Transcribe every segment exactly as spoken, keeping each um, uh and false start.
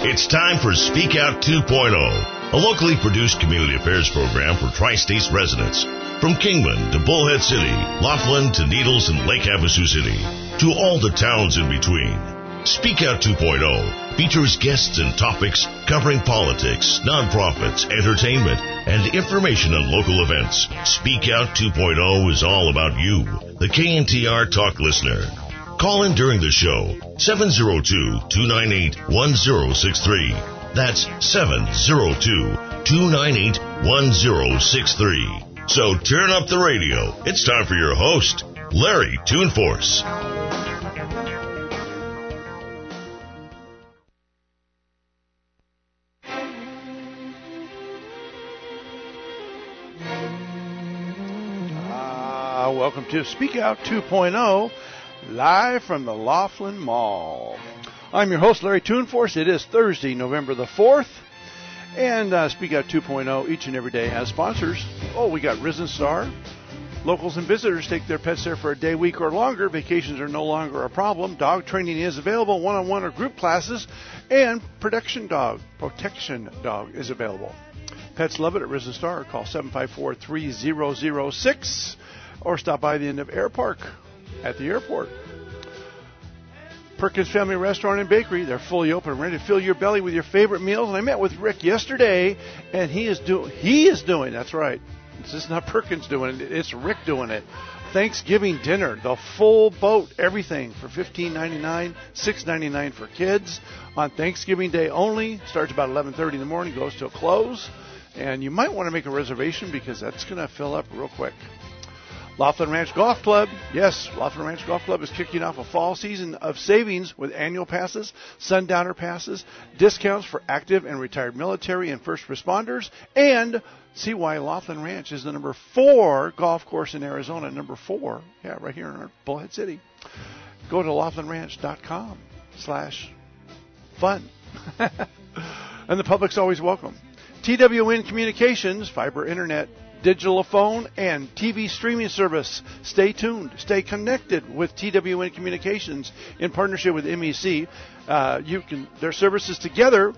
It's time for Speak Out two point oh, a locally produced community affairs program for Tri-States residents. From Kingman to Bullhead City, Laughlin to Needles and Lake Havasu City, to all the towns in between. Speak Out two point oh features guests and topics covering politics, nonprofits, entertainment, and information on local events. Speak Out two point oh is all about you, the K N T R Talk listener. Call in during the show, seven oh two, two nine eight, one oh six three. That's seven oh two, two nine eight, one oh six three. So turn up the radio. It's time for your host, Larry Tuneforce. Uh, welcome to Speak Out two point oh. Live from the Laughlin Mall. I'm your host, Larry Tuneforce. It is Thursday, November the fourth. And uh, Speak Out two point oh each and every day has sponsors. Oh, we got Risen Star. Locals and visitors take their pets there for a day, week, or longer. Vacations are no longer a problem. Dog training is available, one-on-one or group classes. And Protection Dog, Protection Dog is available. Pets love it at Risen Star. Call seven five four, three zero zero six or stop by the end of Air Park at the airport. Perkins Family Restaurant and Bakery, they're fully open and ready to fill your belly with your favorite meals. And I met with Rick yesterday, and he is doing, he is doing, that's right. This is not Perkins doing it, it's Rick doing it. Thanksgiving dinner, the full boat, everything for fifteen ninety-nine, six ninety-nine for kids on Thanksgiving Day only. Starts about eleven thirty in the morning, goes to a close. And you might want to make a reservation because that's going to fill up real quick. Laughlin Ranch Golf Club. Yes, Laughlin Ranch Golf Club is kicking off a fall season of savings with annual passes, sundowner passes, discounts for active and retired military and first responders, and see why Laughlin Ranch is the number four golf course in Arizona. Number four, yeah, right here in Bullhead City. Go to laughlin ranch dot com slash fun. And the public's always welcome. T W N Communications, fiber internet, digital phone, and T V streaming service. Stay tuned. Stay connected with T W N Communications in partnership with M E C. Uh, you can their services together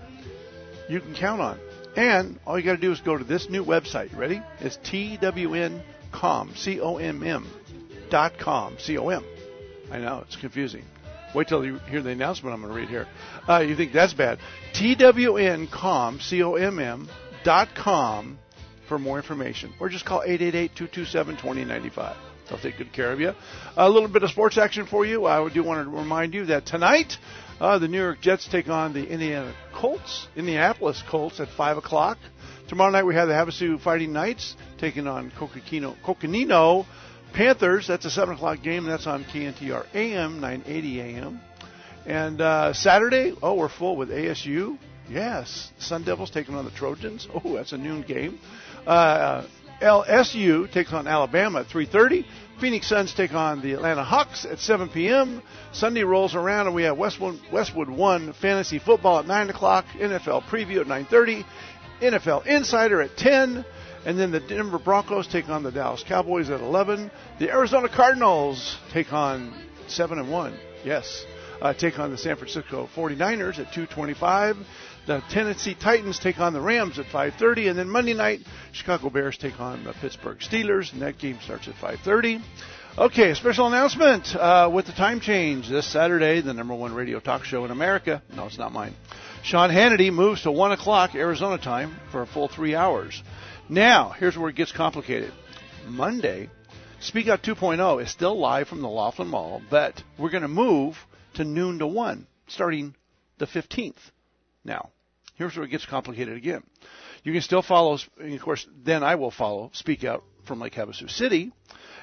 you can count on. And all you got to do is go to this new website. Ready? It's T W N com, C O M M dot com, C O M. I know, it's confusing. Wait till you hear the announcement I'm going to read here. Uh, you think that's bad. T W N com, C O M M dot com for more information. Or just call eight eight eight, two two seven, two zero nine five. They'll take good care of you. A little bit of sports action for you. I do want to remind you that tonight uh, the New York Jets take on the Indiana Colts, Indianapolis Colts at five o'clock. Tomorrow night we have the Havasu Fighting Knights taking on Coconino, Coconino Panthers. That's a seven o'clock game. That's on K N T R A M, nine eighty A M. And uh, Saturday, oh, we're full with A S U. Yes, Sun Devils taking on the Trojans. Oh, that's a noon game. Uh, L S U takes on Alabama at three thirty. Phoenix Suns take on the Atlanta Hawks at seven p.m. Sunday rolls around, and we have Westwood, Westwood one Fantasy Football at nine o'clock. N F L Preview at nine thirty. N F L Insider at ten. And then the Denver Broncos take on the Dallas Cowboys at eleven. The Arizona Cardinals take on seven and one. Yes. Uh, take on the San Francisco forty-niners at two twenty-five. The Tennessee Titans take on the Rams at five thirty. And then Monday night, Chicago Bears take on the Pittsburgh Steelers. And that game starts at five thirty. Okay, a special announcement uh, with the time change. This Saturday, the number one radio talk show in America. No, it's not mine. Sean Hannity moves to one o'clock Arizona time for a full three hours. Now, here's where it gets complicated. Monday, Speak Out two point oh is still live from the Laughlin Mall, but we're going to move to noon to one, starting the fifteenth. Now, here's where it gets complicated again. You can still follow, and of course, then I will follow Speak Out from Lake Havasu City.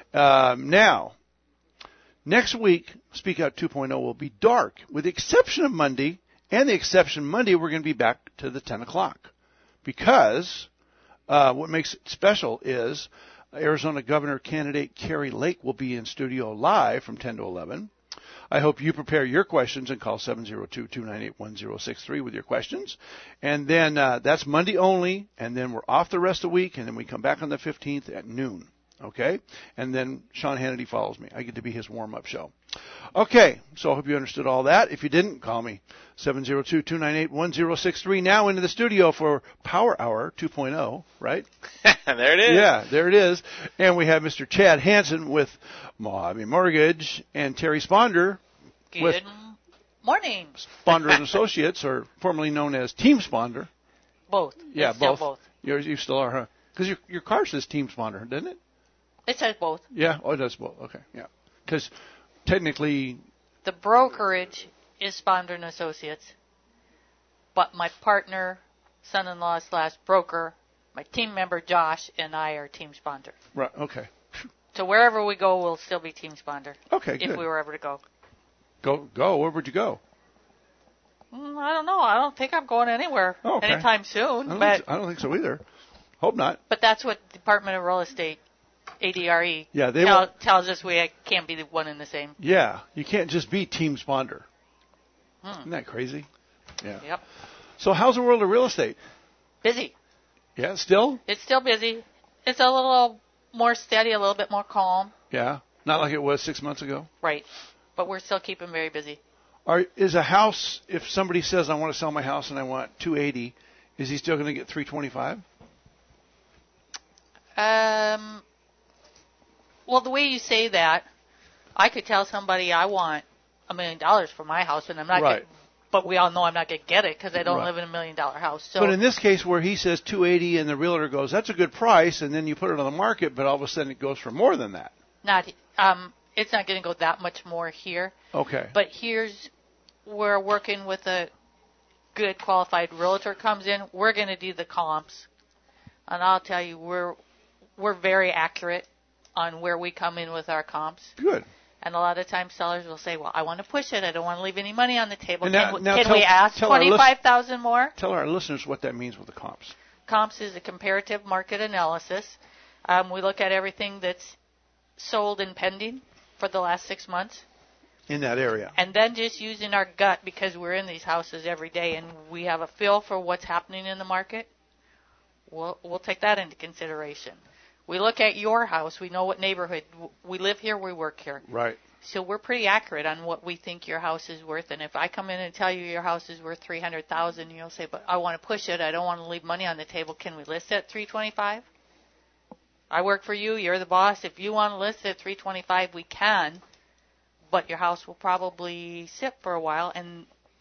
Um, now, next week, Speak Out two point oh will be dark, with the exception of Monday, and the exception Monday, we're going to be back to the ten o'clock. Because uh, what makes it special is Arizona Governor candidate Kari Lake will be in studio live from ten to eleven. I hope you prepare your questions and call seven oh two, two nine eight, one oh six three with your questions. And then uh, that's Monday only, and then we're off the rest of the week, and then we come back on the fifteenth at noon. Okay? And then Sean Hannity follows me. I get to be his warm-up show. Okay, so I hope you understood all that. If you didn't, call me, seven oh two, two nine eight, one oh six three. Now into the studio for Power Hour two point oh, right? There it is. Yeah, there it is. And we have Mister Chad Hansen with Mojave Mortgage and Terry Sponder Good with morning. Sponder and Associates, or formerly known as Team Sponder. Both. Yeah, it's still both. both. You're, you still are, huh? Because your, your car says Team Sponder, doesn't it? It says both. Yeah, oh, it does both. Okay, yeah. Because technically, The brokerage is Sponder and Associates, but my partner, son-in-law slash broker, my team member Josh, and I are Team Sponder. right, okay. So wherever we go, we'll still be Team Sponder. Okay, if good. we were ever to go. Go, go. Where would you go? Mm, I don't know. I don't think I'm going anywhere Oh, okay. anytime I soon. don't, But think so, I don't think so either. Hope not. but that's what Department of Real Estate, A D R E, Yeah, they tell, won't- tells us we can't be the one and the same. Yeah, you can't just be Team Sponder. Hmm. Isn't that crazy? Yeah. Yep. So how's the world of real estate? Busy. Yeah, still? It's still busy. It's a little more steady, a little bit more calm. Yeah. Not like it was six months ago? Right. But we're still keeping very busy. Are, is a house, if somebody says I want to sell my house and I want two eighty, is he still going to get three twenty-five? Um. Well, the way you say that, I could tell somebody I want a million dollars for my house, and I'm not. Right. Get, but we all know I'm not going to get it because I don't Right. live in a million dollar house. So. But in this case where he says two eighty and the realtor goes, that's a good price, and then you put it on the market, but all of a sudden it goes for more than that. Not. Um. It's not going to go that much more here. Okay. But here's where working with a good qualified realtor comes in. We're going to do the comps, and I'll tell you we're we're very accurate on where we come in with our comps. Good. And a lot of times sellers will say, "Well, I want to push it. I don't want to leave any money on the table. And now- Can, now can tell- we ask tell our list- twenty-five thousand more?" Tell our listeners what that means with the comps. Comps is a comparative market analysis. Um, we look at everything that's sold and pending for the last six months. In that area. And then just using our gut, because we're in these houses every day and we have a feel for what's happening in the market, we'll, we'll take that into consideration. We look at your house. We know what neighborhood. We live here. We work here. Right. So we're pretty accurate on what we think your house is worth. And if I come in and tell you your house is worth three hundred thousand dollars, you'll say, but I want to push it. I don't want to leave money on the table. Can we list it at three twenty-five? I work for you. You're the boss. If you want to list it at three twenty-five, we can. But your house will probably sit for a while, and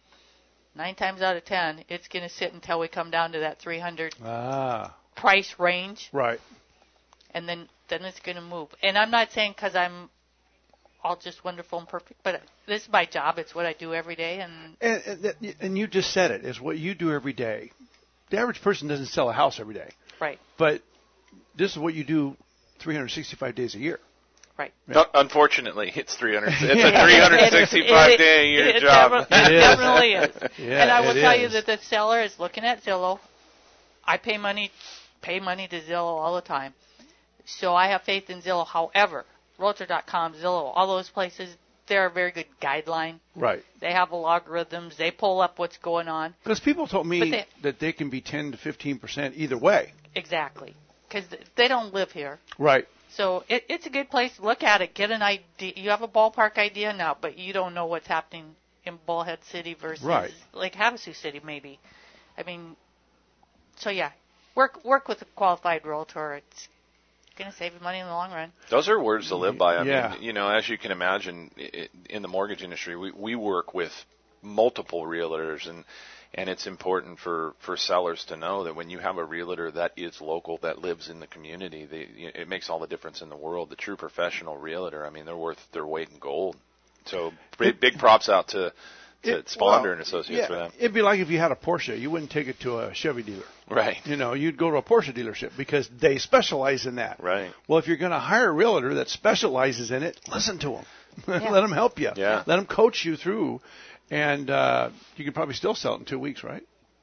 nine times out of ten, it's going to sit until we come down to that three hundred Ah. price range, Right. and then then it's going to move. And I'm not saying because I'm all just wonderful and perfect, but this is my job. It's what I do every day, and And, and, that- and you just said it, is what you do every day. The average person doesn't sell a house every day. right, But this is what you do three hundred sixty-five days a year. right. Yeah. Unfortunately, it's three hundred. It's a three hundred sixty-five It- day a year it, job. It, It is. definitely is. Yeah, and I will it tell you is. that the seller is looking at Zillow. I pay money, pay money to Zillow all the time, so I have faith in Zillow. However, Realtor dot com, Zillow, all those places, they're a very good guideline. Right. They have logarithms. They pull up what's going on. Because people told me But they- that they can be ten to fifteen percent either way. Exactly, because they don't live here. Right. So it, it's a good place to look at it, get an idea. You have a ballpark idea now, but you don't know what's happening in Bullhead City versus Right. like Havasu City, maybe. I mean, so yeah, work work with a qualified realtor. It's going to save you money in the long run. Those are words to live by. I Yeah. mean, you know, as you can imagine, i in the mortgage industry, we, we work with multiple realtors, and and it's important for, for sellers to know that when you have a realtor that is local, that lives in the community, they, it makes all the difference in the world. The true professional realtor, I mean, they're worth their weight in gold. So big, big props out to, to It- Sponder well, and Associates yeah, for them. It'd be like if you had a Porsche. You wouldn't take it to a Chevy dealer. Right. You know, you'd go to a Porsche dealership because they specialize in that. Right. Well, if you're going to hire a realtor that specializes in it, listen to them. Yeah. Let them help you. Yeah. Let them coach you through. And uh, you can probably still sell it in two weeks, right?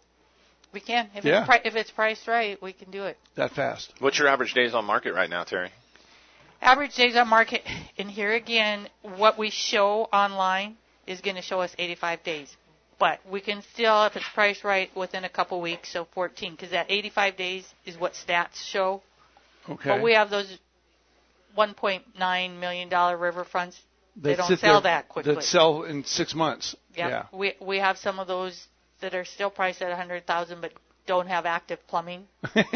We can if Yeah. it's pri- if it's priced right, we can do it. That fast. What's your average days on market right now, Terry? Average days on market, and here again, what we show online is going to show us eighty-five days. But we can still, if it's priced right, within a couple weeks, so fourteen, because that eighty-five days is what stats show. Okay. But we have those one point nine million dollars riverfronts They don't sit sell there, that quickly. That sell in six months. Yep. Yeah. We we have some of those that are still priced at a hundred thousand, but don't have active plumbing.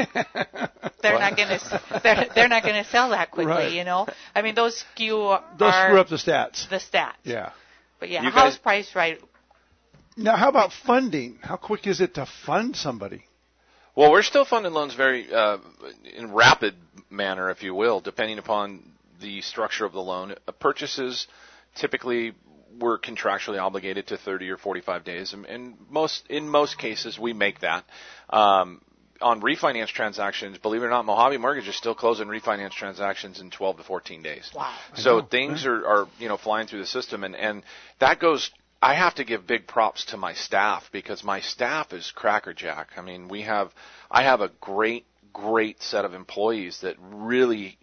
they're not going to they're, they're not going to sell that quickly. Right. You know, I mean those skew are Those screw up the stats. The stats. Yeah. But yeah, You house guys- price right. Now, how about funding? How quick is it to fund somebody? Well, we're still funding loans very uh, in rapid manner, if you will, depending upon the structure of the loan. Uh, purchases typically we're contractually obligated to thirty or forty-five days, and, and most in most cases we make that. Um, on refinance transactions, believe it or not, Mojave Mortgage is still closing refinance transactions in twelve to fourteen days. Wow. So things yeah. are, are you know flying through the system, and, and that goes. I have to give big props to my staff because my staff is crackerjack. I mean, we have, I have a great, great set of employees that really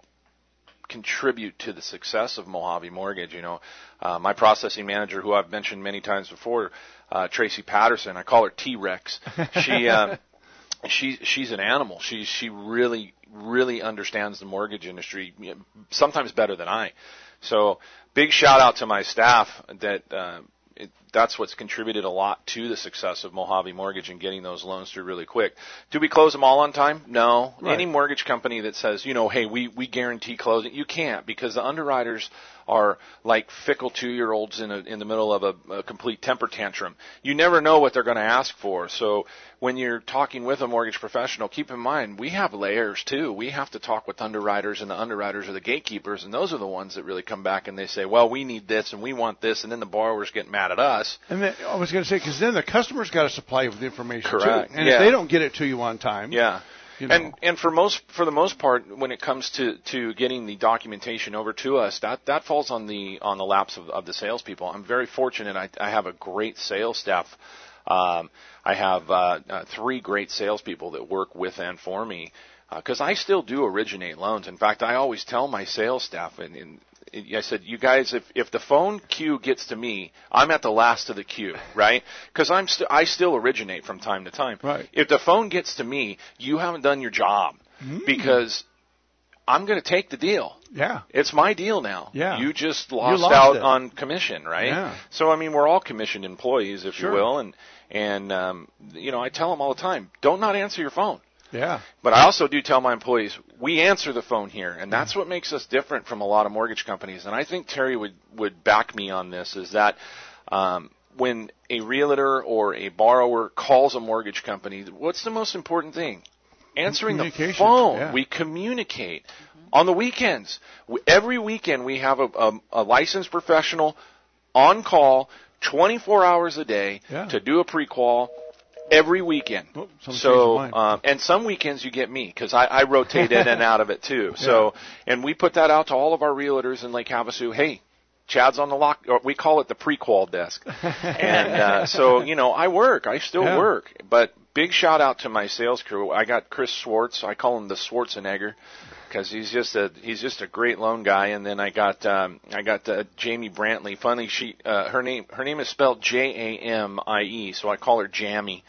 contribute to the success of Mojave Mortgage. You know, uh, my processing manager, who I've mentioned many times before, uh, Tracy Patterson, I call her T-Rex. She, um, she, she's an animal. She, she really, really understands the mortgage industry, sometimes better than I. So, big shout out to my staff that. Uh, It, that's what's contributed a lot to the success of Mojave Mortgage and getting those loans through really quick. Do we close them all on time? No. Right. Any mortgage company that says, you know, hey, we, we guarantee closing, you can't because the underwriters are like fickle two-year-olds in a, in the middle of a, a complete temper tantrum. You never know what they're going to ask for. So when you're talking with a mortgage professional, keep in mind, we have layers too. We have to talk with underwriters, and the underwriters are the gatekeepers, and those are the ones that really come back and they say, well, we need this and we want this, and then the borrowers get mad at us. And then, I was going to say, because then the customer's got to supply you with the information Correct. too. And yeah. if they don't get it to you on time. Yeah. You know. And and for most for the most part, when it comes to, to getting the documentation over to us, that, that falls on the on the laps of, of the salespeople. I'm very fortunate. I, I have a great sales staff. Um, I have uh, uh, three great salespeople that work with and for me because uh, I still do originate loans. In fact, I always tell my sales staff, and, and I said, you guys, if, if the phone queue gets to me, I'm at the last of the queue, right? Because I'm st- I still originate from time to time. Right. If the phone gets to me, you haven't done your job mm. because I'm going to take the deal. Yeah. It's my deal now. Yeah. You just lost, you lost out it. on commission, right? Yeah. So, I mean, we're all commissioned employees, if sure. you will. And, and um, you know, I tell them all the time, don't not answer your phone. Yeah. But I also do tell my employees, we answer the phone here, and that's what makes us different from a lot of mortgage companies. And I think Terry would, would back me on this, is that um, when a realtor or a borrower calls a mortgage company, what's the most important thing? Answering the phone. Yeah. We communicate. Mm-hmm. On the weekends, we, every weekend we have a, a, a licensed professional on call twenty-four hours a day yeah. to do a pre-qual. Every weekend. Oh, so, um, and some weekends you get me because I, I rotate in and out of it too. So, yeah. and we put that out to all of our realtors in Lake Havasu. Hey, Chad's on the lock, or we call it the pre-qual desk. and uh, so, you know, I work. I still yeah. work. But big shout out to my sales crew. I got Chris Swartz. I call him the Schwarzenegger because he's just a he's just a great loan guy. And then I got um, I got uh, Jamie Brantley. Funny, she uh, her name her name is spelled J A M I E, so I call her Jammy.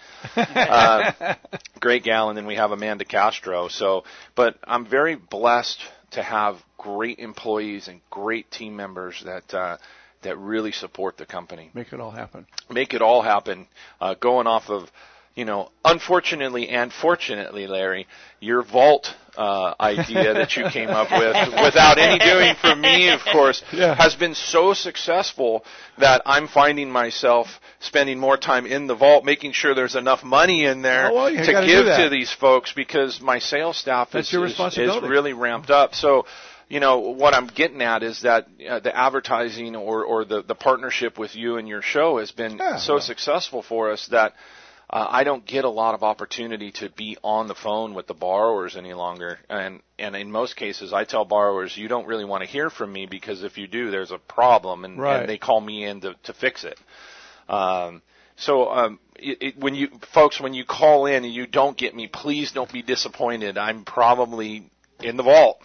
uh, great gal. And then we have Amanda Castro. So, but I'm very blessed to have great employees and great team members that uh, that really support the company. Make it all happen. Make it all happen. Uh, going off of, you know, unfortunately and fortunately, Larry, your vault uh, idea that you came up with, without any doing from me, of course, yeah. has been so successful that I'm finding myself spending more time in the vault, making sure there's enough money in there oh, well, to give to these folks because my sales staff That's is, your is, responsibility. is really ramped up. So, you know, what I'm getting at is that uh, the advertising or, or the, the partnership with you and your show has been yeah, so well. successful for us that uh, I don't get a lot of opportunity to be on the phone with the borrowers any longer. And, and in most cases, I tell borrowers, you don't really want to hear from me because if you do, there's a problem, and, right. and they call me in to, to fix it. Um, so, um, it, it, when you folks, when you call in and you don't get me, please don't be disappointed. I'm probably in the vault.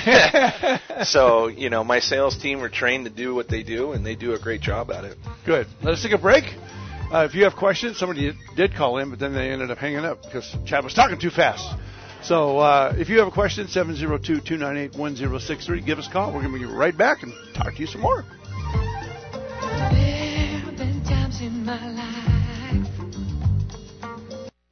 So, you know, my sales team are trained to do what they do, and they do a great job at it. Good. Let's take a break. Uh, if you have questions, somebody did call in, but then they ended up hanging up because Chad was talking too fast. So uh, if you have a question, seven zero two, two nine eight, one zero six three, give us a call. We're going to be right back and talk to you some more.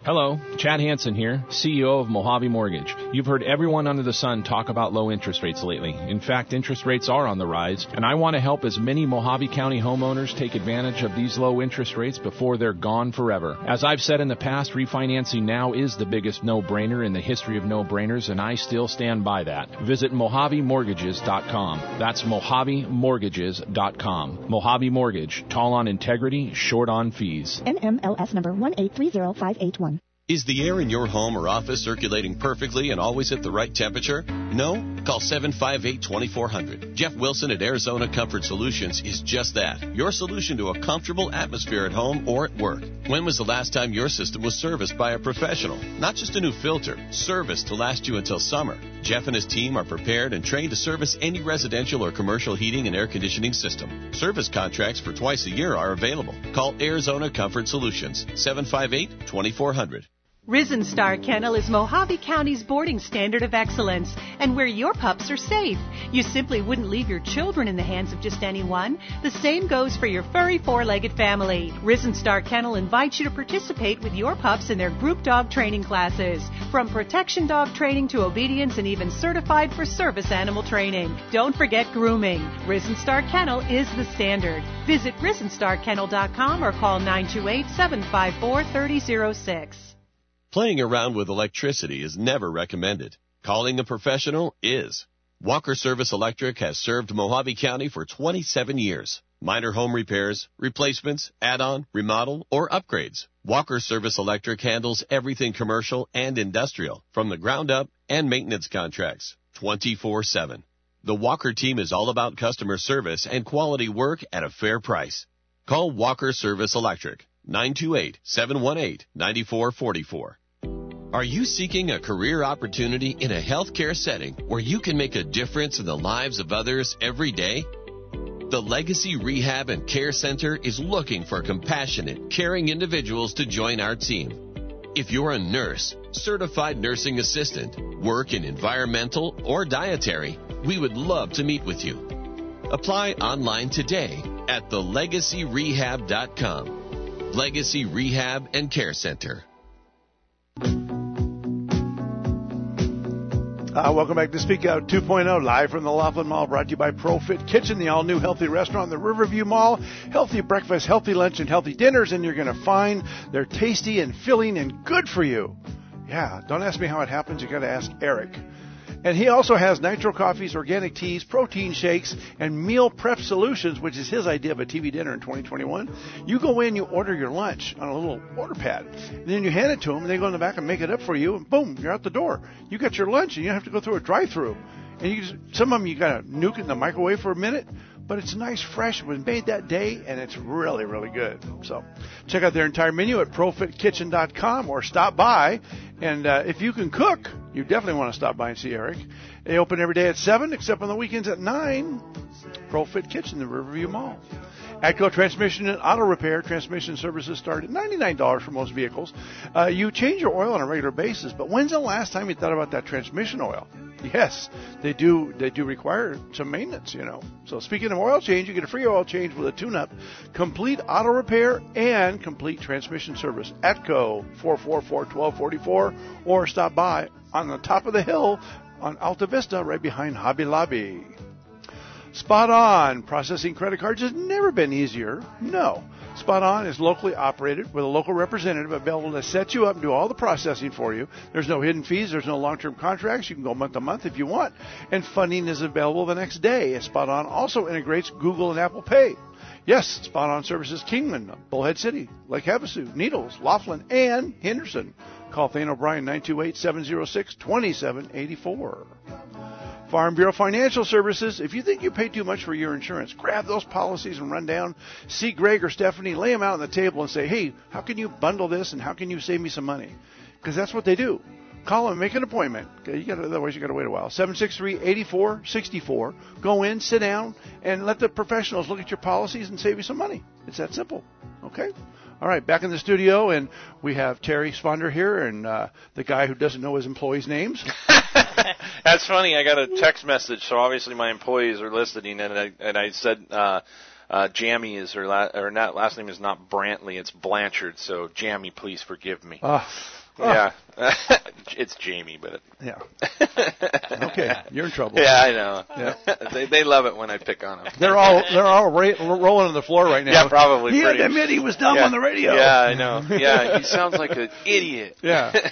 Hello, Chad Hansen here, C E O of Mojave Mortgage. You've heard everyone under the sun talk about low interest rates lately. In fact, interest rates are on the rise, and I want to help as many Mojave County homeowners take advantage of these low interest rates before they're gone forever. As I've said in the past, refinancing now is the biggest no-brainer in the history of no-brainers, and I still stand by that. Visit Mojave Mortgages dot com. That's Mojave Mortgages dot com. Mojave Mortgage, tall on integrity, short on fees. N M L S number one eight three zero five eight one. Is the air in your home or office circulating perfectly and always at the right temperature? No? Call seven five eight, two four zero zero. Jeff Wilson at Arizona Comfort Solutions is just that. Your solution to a comfortable atmosphere at home or at work. When was the last time your system was serviced by a professional? Not just a new filter, serviced to last you until summer. Jeff and his team are prepared and trained to service any residential or commercial heating and air conditioning system. Service contracts for twice a year are available. Call Arizona Comfort Solutions, seven five eight, two four zero zero. Risen Star Kennel is Mojave County's boarding standard of excellence and where your pups are safe. You simply wouldn't leave your children in the hands of just anyone. The same goes for your furry four-legged family. Risen Star Kennel invites you to participate with your pups in their group dog training classes. From protection dog training to obedience and even certified for service animal training. Don't forget grooming. Risen Star Kennel is the standard. Visit risen star kennel dot com or call nine two eight, seven five four, three zero zero six. Playing around with electricity is never recommended. Calling a professional is. Walker Service Electric has served Mojave County for twenty-seven years. Minor home repairs, replacements, add-on, remodel, or upgrades. Walker Service Electric handles everything commercial and industrial, from the ground up and maintenance contracts, twenty-four seven. The Walker team is all about customer service and quality work at a fair price. Call Walker Service Electric, nine two eight, seven one eight, nine four four four. Are you seeking a career opportunity in a healthcare setting where you can make a difference in the lives of others every day? The Legacy Rehab and Care Center is looking for compassionate, caring individuals to join our team. If you're a nurse, certified nursing assistant, work in environmental or dietary, we would love to meet with you. Apply online today at the legacy rehab dot com. Legacy Rehab and Care Center. Uh, welcome back to Speak Out two point oh, live from the Laughlin Mall, brought to you by ProFit Kitchen, the all-new healthy restaurant in the Riverview Mall. Healthy breakfast, healthy lunch, and healthy dinners, and you're going to find they're tasty and filling and good for you. Yeah, don't ask me how it happens. You got to ask Eric. And he also has nitro coffees, organic teas, protein shakes, and meal prep solutions, which is his idea of a T V dinner in twenty twenty-one. You go in, you order your lunch on a little order pad, and then you hand it to them, and they go in the back and make it up for you, and boom, you're out the door. You got your lunch, and you don't have to go through a drive-through. And you just, some of them you got to nuke it in the microwave for a minute, but it's nice, fresh, it was made that day, and it's really, really good. So check out their entire menu at profit kitchen dot com or stop by. And uh, if you can cook, you definitely want to stop by and see Eric. They open every day at seven, except on the weekends at nine. ProFit Kitchen, the Riverview Mall. Atco Transmission and Auto Repair. Transmission services start at ninety-nine dollars for most vehicles. Uh, you change your oil on a regular basis, but when's the last time you thought about that transmission oil? Yes, they do They do require some maintenance, you know. So speaking of oil change, you get a free oil change with a tune-up, complete auto repair, and complete transmission service. Atco, four four four, one two four four, or stop by on the top of the hill on Alta Vista right behind Hobby Lobby. Spot On. Processing credit cards has never been easier. No. Spot On is locally operated with a local representative available to set you up and do all the processing for you. There's no hidden fees. There's no long-term contracts. You can go month to month if you want. And funding is available the next day. Spot On also integrates Google and Apple Pay. Yes, Spot On services Kingman, Bullhead City, Lake Havasu, Needles, Laughlin, and Henderson. Call Thane O'Brien, nine two eight, seven zero six, two seven eight four. Farm Bureau Financial Services. If you think you pay too much for your insurance, grab those policies and run down. See Greg or Stephanie, lay them out on the table and say, hey, how can you bundle this and how can you save me some money? Because that's what they do. Call them, make an appointment. Okay, you got otherwise you got to wait a while. seven six three, eight four six four. Go in, sit down, and let the professionals look at your policies and save you some money. It's that simple. Okay? All right, back in the studio, and we have Terry Sponder here and uh, the guy who doesn't know his employees' names. That's funny. I got a text message, so obviously my employees are listening, and I, and I said uh, uh, Jamie is her la- or not last name is not Brantley, it's Blanchard. So Jamie, please forgive me. Uh, Yeah. It's Jamie, but... Yeah. Okay, you're in trouble. Yeah, I know. Yeah. they they love it when I pick on them. They're all they're all ra- rolling on the floor right now. Yeah, probably. He pretty. had to admit he was dumb yeah. on the radio. Yeah, I know. Yeah, he sounds like an idiot. Yeah.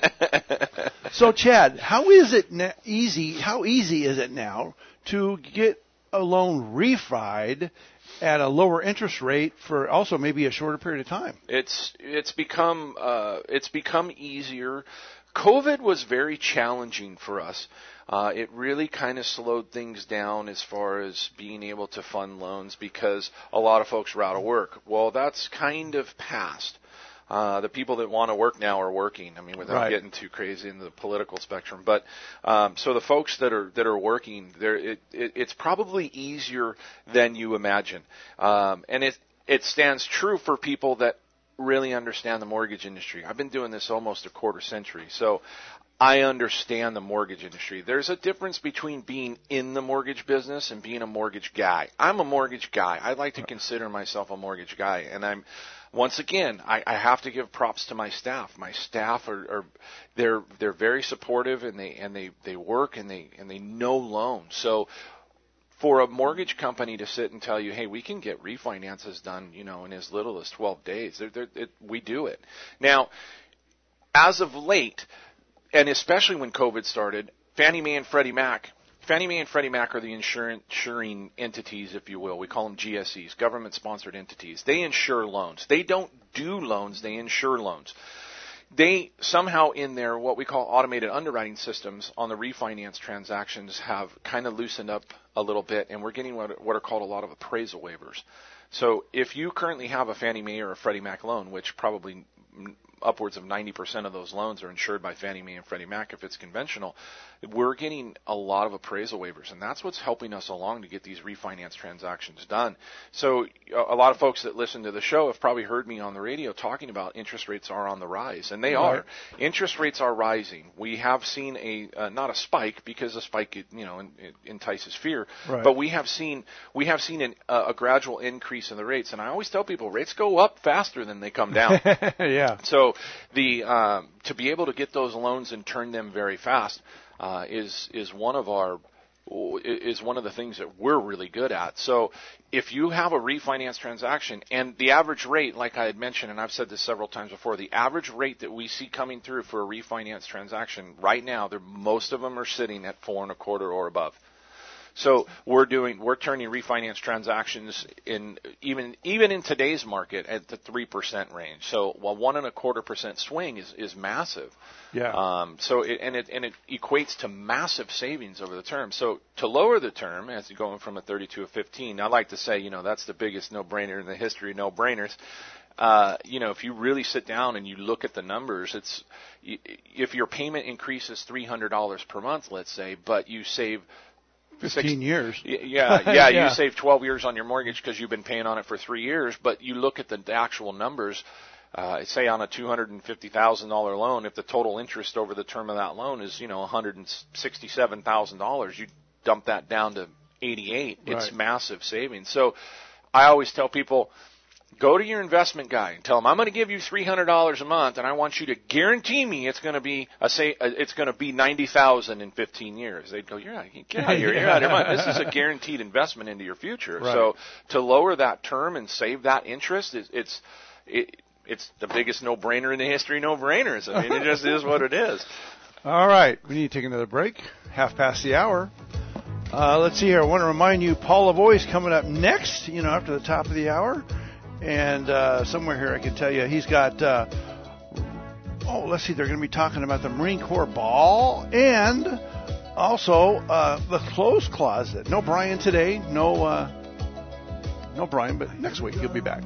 So, Chad, how is it na- easy? How easy is it now to get a loan refied at a lower interest rate for also maybe a shorter period of time? It's it's become uh, it's become easier. COVID was very challenging for us. Uh, it really kind of slowed things down as far as being able to fund loans because a lot of folks were out of work. Well, that's kind of past. Uh, the people that want to work now are working. I mean, without right. getting too crazy into the political spectrum. But um, so the folks that are that are working, there, it, it, it's probably easier than you imagine, um, and it it stands true for people that really understand the mortgage industry. I've been doing this almost a quarter century, so I understand the mortgage industry. There's a difference between being in the mortgage business and being a mortgage guy. I'm a mortgage guy. I like to consider myself a mortgage guy, and I'm. Once again, I, I have to give props to my staff. My staff are, are they're they're very supportive and they and they, they work and they and they know loans. So for a mortgage company to sit and tell you, hey, we can get refinances done, you know, in as little as twelve days, they're, they're, it, we do it. Now, as of late, and especially when COVID started, Fannie Mae and Freddie Mac. Fannie Mae and Freddie Mac are the insuring entities, if you will. We call them G S Es, government-sponsored entities. They insure loans. They don't do loans. They insure loans. They somehow in their what we call automated underwriting systems on the refinance transactions have kind of loosened up a little bit, and we're getting what, what are called a lot of appraisal waivers. So if you currently have a Fannie Mae or a Freddie Mac loan, which probably upwards of ninety percent of those loans are insured by Fannie Mae and Freddie Mac if it's conventional, we're getting a lot of appraisal waivers, and that's what's helping us along to get these refinance transactions done. So a lot of folks that listen to the show have probably heard me on the radio talking about interest rates are on the rise, and they right. are. Interest rates are rising. We have seen a uh, not a spike because a spike it, you know it, it entices fear, right. but we have seen we have seen an, uh, a gradual increase in the rates, and I always tell people rates go up faster than they come down. Yeah. So the um, to be able to get those loans and turn them very fast uh, is is one of our is one of the things that we're really good at. So if you have a refinance transaction and the average rate, like I had mentioned, and I've said this several times before, the average rate that we see coming through for a refinance transaction right now, most of them are sitting at four and a quarter or above. So we're doing, we're turning refinance transactions in even even in today's market at the three percent range. So while one and a quarter percent swing is, is massive. Yeah. Um, so it, and it and it equates to massive savings over the term. So to lower the term, as you're going from a thirty to a fifteen, I like to say, you know, that's the biggest no-brainer in the history of no-brainers. Uh, you know, if you really sit down and you look at the numbers, it's if your payment increases three hundred dollars per month, let's say, but you save Fifteen Six, years. Yeah, yeah, yeah. yeah. You save twelve years on your mortgage because you've been paying on it for three years. But you look at the, the actual numbers. Uh, say on a two hundred and fifty thousand dollar loan, if the total interest over the term of that loan is you know one hundred and sixty-seven thousand dollars, you dump that down to eighty-eight. Right. It's massive savings. So I always tell people, go to your investment guy and tell him I'm going to give you three hundred dollars a month, and I want you to guarantee me it's going to be a say it's going to be ninety thousand in fifteen years. They'd go, you're out, get out of here, you're out of your mind. This is a guaranteed investment into your future. Right. So to lower that term and save that interest, it's it's it, it's the biggest no-brainer in the history of no-brainers. I mean, it just is what it is. All right, we need to take another break. Half past the hour. Uh, let's see here. I want to remind you, Paul Lavoie's coming up next. You know, after the top of the hour. And uh, somewhere here I can tell you he's got, uh, oh, let's see, they're going to be talking about the Marine Corps Ball and also uh, the clothes closet. No Brian today, no uh, no Brian, but next week he'll be back.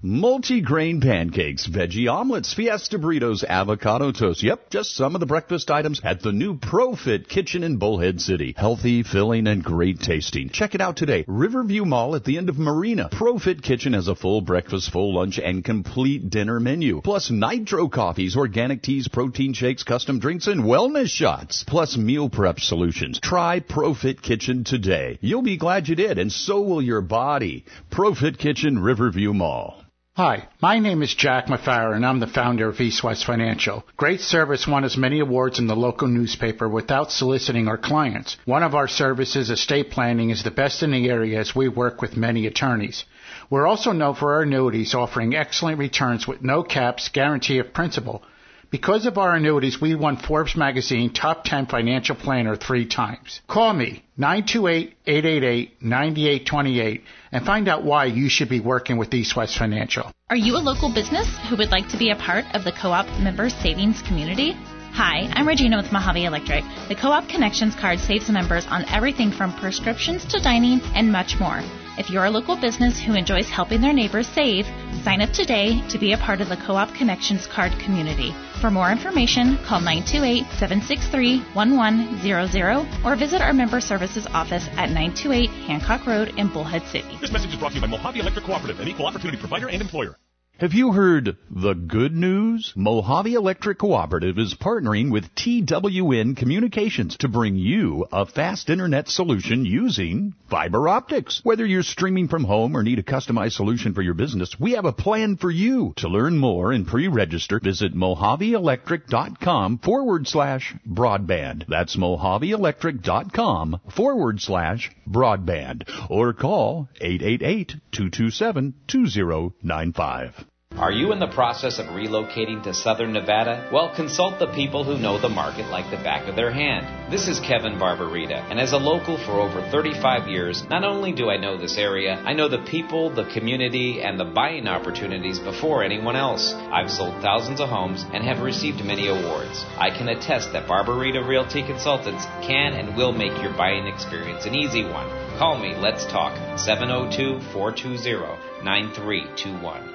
Multi-grain pancakes, veggie omelets, fiesta burritos, avocado toast. Yep, just some of the breakfast items at the new ProFit Kitchen in Bullhead City. Healthy, filling, and great tasting. Check it out today. Riverview Mall at the end of Marina. ProFit Kitchen has a full breakfast, full lunch, and complete dinner menu. Plus nitro coffees, organic teas, protein shakes, custom drinks, and wellness shots. Plus meal prep solutions. Try ProFit Kitchen today. You'll be glad you did, and so will your body. ProFit Kitchen, Riverview Mall. Hi, my name is Jack Mafara, and I'm the founder of East West Financial. Great service won us many awards in the local newspaper without soliciting our clients. One of our services, estate planning, is the best in the area as we work with many attorneys. We're also known for our annuities, offering excellent returns with no caps, guarantee of principal. Because of our annuities, we won Forbes Magazine Top ten Financial Planner three times. Call me, nine two eight, eight eight eight, nine eight two eight, and find out why you should be working with East West Financial. Are you a local business who would like to be a part of the Co-op Member Savings Community? Hi, I'm Regina with Mojave Electric. The Co-op Connections card saves members on everything from prescriptions to dining and much more. If you're a local business who enjoys helping their neighbors save, sign up today to be a part of the Co-op Connections card community. For more information, call nine two eight, seven six three, one one zero zero or visit our member services office at nine two eight Hancock Road in Bullhead City. This message is brought to you by Mojave Electric Cooperative, an equal opportunity provider and employer. Have you heard the good news? Mojave Electric Cooperative is partnering with T W N Communications to bring you a fast internet solution using fiber optics. Whether you're streaming from home or need a customized solution for your business, we have a plan for you. To learn more and pre-register, visit mojaveelectric.com forward slash broadband. That's mojaveelectric.com forward slash broadband. Or call eight eight eight, two two seven, two zero nine five. Are you in the process of relocating to Southern Nevada? Well, consult the people who know the market like the back of their hand. This is Kevin Barbarita, and as a local for over thirty-five years, not only do I know this area, I know the people, the community, and the buying opportunities before anyone else. I've sold thousands of homes and have received many awards. I can attest that Barbarita Realty Consultants can and will make your buying experience an easy one. Call me, let's talk, seven oh two, four two zero, nine three two one.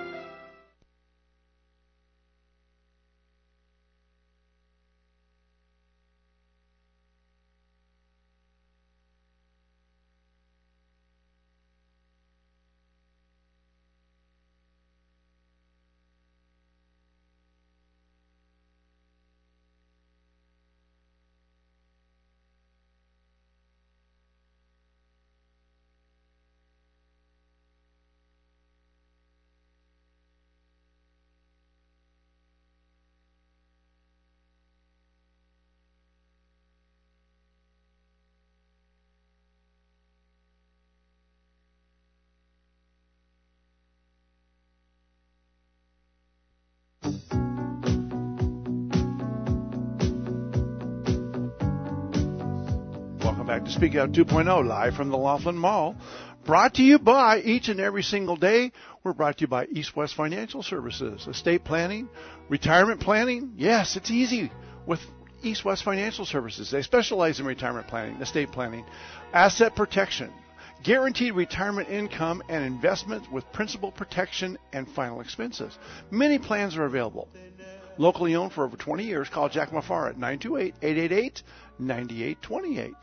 Back to Speak Out two point oh, live from the Laughlin Mall. Brought to you by, each and every single day, we're brought to you by East West Financial Services. Estate planning, retirement planning, yes, it's easy with East West Financial Services. They specialize in retirement planning, estate planning, asset protection, guaranteed retirement income, and investments with principal protection and final expenses. Many plans are available. Locally owned for over twenty years, call Jack Mafara at nine two eight, eight eight eight, nine eight two eight.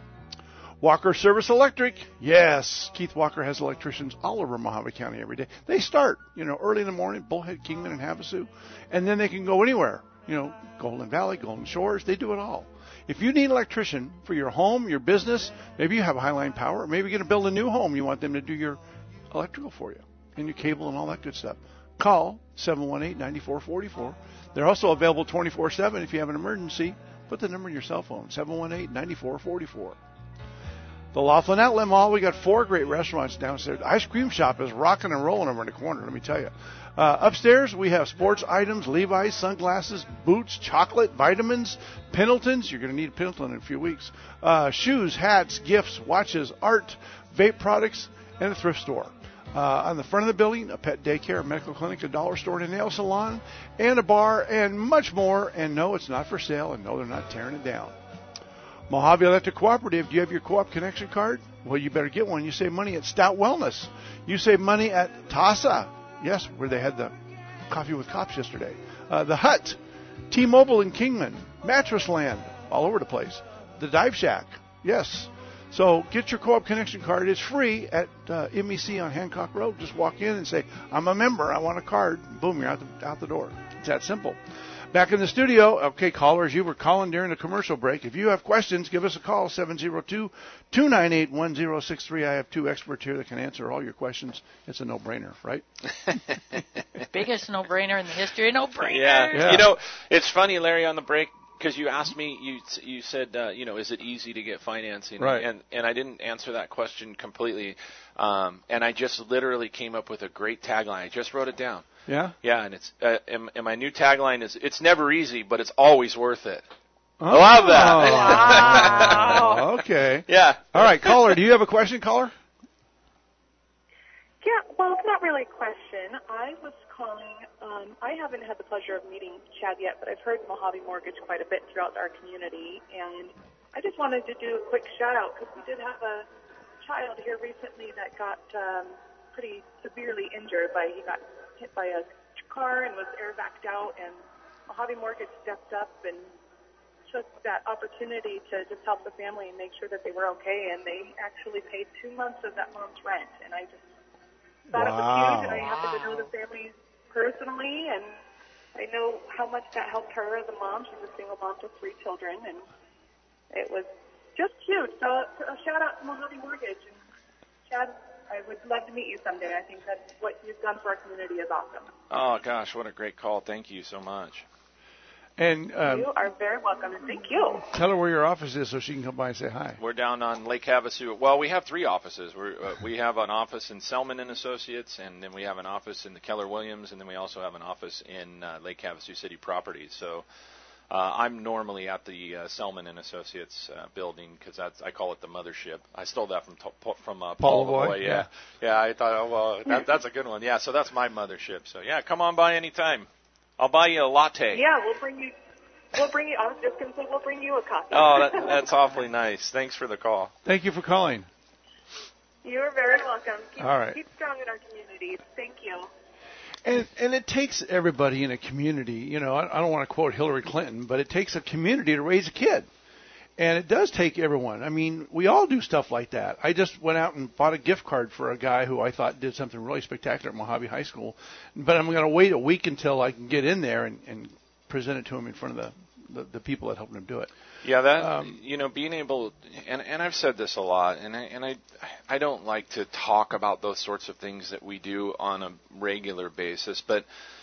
Walker Service Electric. Yes, Keith Walker has electricians all over Mojave County every day. They start, you know, early in the morning, Bullhead, Kingman, and Havasu, and then they can go anywhere. You know, Golden Valley, Golden Shores, they do it all. If you need an electrician for your home, your business, maybe you have Highline Power, maybe you're going to build a new home, you want them to do your electrical for you, and your cable and all that good stuff. Call seven one eight, nine four four four. They're also available twenty-four seven if you have an emergency. Put the number in your cell phone, seven one eight, nine four four four. The Laughlin Outlet Mall, we got four great restaurants downstairs. The ice cream shop is rocking and rolling over in the corner, let me tell you. Uh, upstairs, we have sports items, Levi's, sunglasses, boots, chocolate, vitamins, Pendletons. You're going to need a Pendleton in a few weeks. Uh, shoes, hats, gifts, watches, art, vape products, and a thrift store. Uh, on the front of the building, a pet daycare, a medical clinic, a dollar store, and a nail salon, and a bar, and much more. And no, it's not for sale, and no, they're not tearing it down. Mojave Electric Cooperative, do you have your Co-op Connection card? Well, you better get one. You save money at Stout Wellness. You save money at T A S A. Yes, where they had the Coffee with Cops yesterday. Uh, the Hut, T-Mobile in Kingman, Mattress Land, all over the place. The Dive Shack, yes. So get your Co-op Connection card. It's free at uh, M E C on Hancock Road. Just walk in and say, I'm a member. I want a card. Boom, you're out the, out the door. It's that simple. Back in the studio, okay, callers, you were calling during the commercial break. If you have questions, give us a call, seven oh two, two nine eight, one oh six three. I have two experts here that can answer all your questions. It's a no-brainer, right? Biggest no-brainer in the history of no-brainer. Yeah. yeah. You know, it's funny, Larry, on the break, because you asked me, you you said, uh, you know, is it easy to get financing? Right. And, and I didn't answer that question completely. Um, and I just literally came up with a great tagline. I just wrote it down. Yeah? Yeah, and it's uh, and, and my new tagline is, it's never easy, but it's always worth it. Oh, I love that. Wow. Okay. Yeah. All right, caller, do you have a question, caller? Yeah, well, it's not really a question. I was calling, um, I haven't had the pleasure of meeting Chad yet, but I've heard Mojave Mortgage quite a bit throughout our community, and I just wanted to do a quick shout-out because we did have a child here recently that got um, pretty severely injured by, he got hit by a car and was air-backed out, and Mojave Mortgage stepped up and took that opportunity to just help the family and make sure that they were okay, and they actually paid two months of that mom's rent, and I just thought wow. it was huge, and I happen to know the family personally, and I know how much that helped her as a mom. She's a single mom to three children, and it was just huge. So a shout-out to Mojave Mortgage, and Chad, I would love to meet you someday. I think that what you've done for our community is awesome. Oh, gosh, what a great call. Thank you so much. And um, you are very welcome, and thank you. Tell her where your office is so she can come by and say hi. We're down on Lake Havasu. Well, we have three offices. We're, uh, we have an office in Selman and Associates, and then we have an office in the Keller Williams, and then we also have an office in uh, Lake Havasu City Properties. So uh, I'm normally at the uh, Selman and Associates uh, building because that's I call it the mothership. I stole that from to- from uh, Paul, Paul Lavoie. yeah. yeah, yeah. I thought, oh well, that, that's a good one. Yeah, so that's my mothership. So yeah, come on by anytime. I'll buy you a latte. Yeah, we'll bring you. We'll bring you. I was just going to say we'll bring you a coffee. Oh, that, that's awfully nice. Thanks for the call. Thank you for calling. You're very welcome. Keep, All right. Keep strong in our community. Thank you. And and it takes everybody in a community. You know, I, I don't want to quote Hillary Clinton, but it takes a community to raise a kid. And it does take everyone. I mean, we all do stuff like that. I just went out and bought a gift card for a guy who I thought did something really spectacular at Mojave High School. But I'm going to wait a week until I can get in there and, and present it to him in front of the, the, the people that helped him do it. Yeah, that Um, you know, being able, and and I've said this a lot, and I and I I don't like to talk about those sorts of things that we do on a regular basis, but